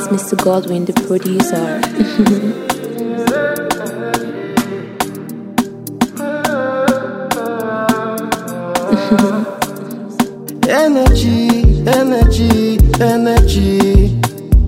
It's Mr. Godwin, the producer. Energy, energy, energy.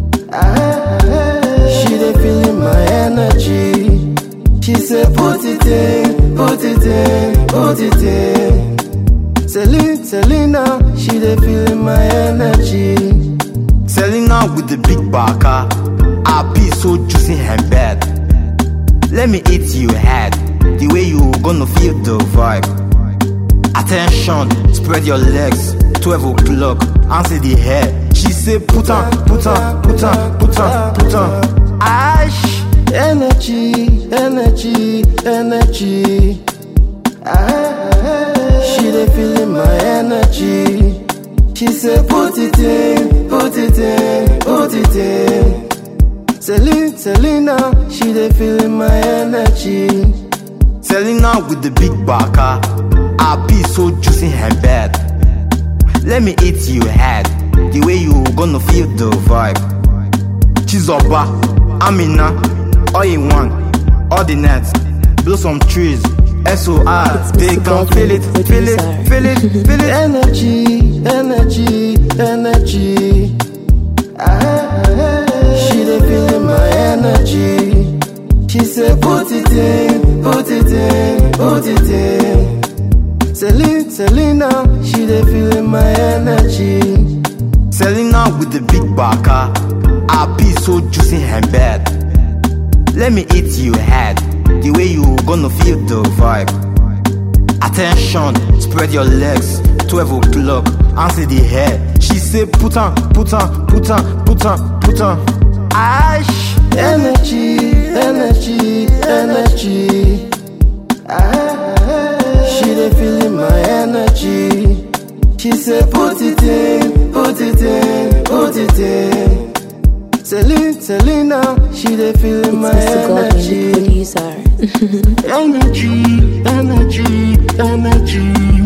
She dey feeling my energy. She say put it in, put it in, put it in. Selena, she dey feeling my energy. Selena with the big baka, I be so juicy and bad. Let me eat your head, the way you gonna feel the vibe. Attention, spread your legs, 12 o'clock, answer the head. She say put on, put on, put on, put on, put on. Ash, energy, energy, energy. She dey feeling my energy. She say put it in, put it in, put it in. Selena, she dey feeling my energy. Selena with the big baka, I be so juicy and bad. Let me eat your head, the way you gonna feel the vibe. Chizoba, Amina, all in one, all the nets, blow some trees. SOR, they can feel it, feel it, feel it, feel it. Energy, energy, energy. She dey feeling my energy. She say put it in, put it in, put it in. Selena, she dey feeling my energy. Selena with the big baka, I be so juicy and bad. Let me eat your head, the way you gonna feel the vibe. Attention, spread your legs, 12 o'clock, answer the head. She say put on, put on, put on, put on, put on. Ash, energy, energy, energy. She dey feeling my energy. She say put it in, put it in, put it in. Selena, she dey feeling my energy. It's Mr. Godwin, the producer. Energy, energy, energy.